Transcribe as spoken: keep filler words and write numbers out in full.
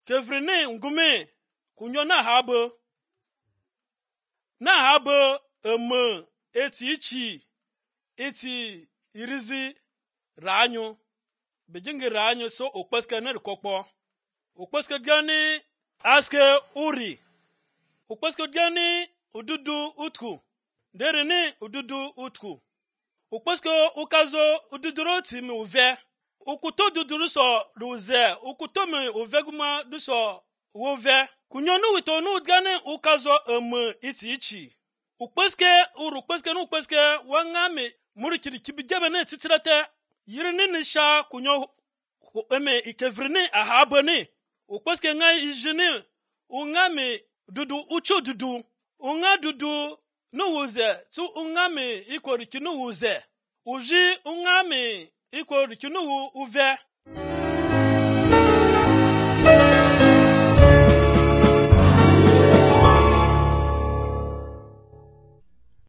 kevrini ngume kunyo na habo na habo eme eti ichi eti irizi ranyo bejingi ranyo so okpeske ne kokpo okpeske gani aske uri okpeske gani ududu utku derini ududu utku okpeske ukazo ududuro timi uve ukuto duduru so ruze ukuto me oveguma du so wove kunyonu witonu gani ukazo eme iti ichi ukpeske uru ukpeske nu ukpeske wangame murikiri kibijebe ne titirete yirini nisha kunyo eme ikevrini ahabani ukpeske nga ijini ungame dudu ucho dudu unga dudu nuwuze tu ungame ikoriki nuwuze uji ungame ikoriki nuwu uve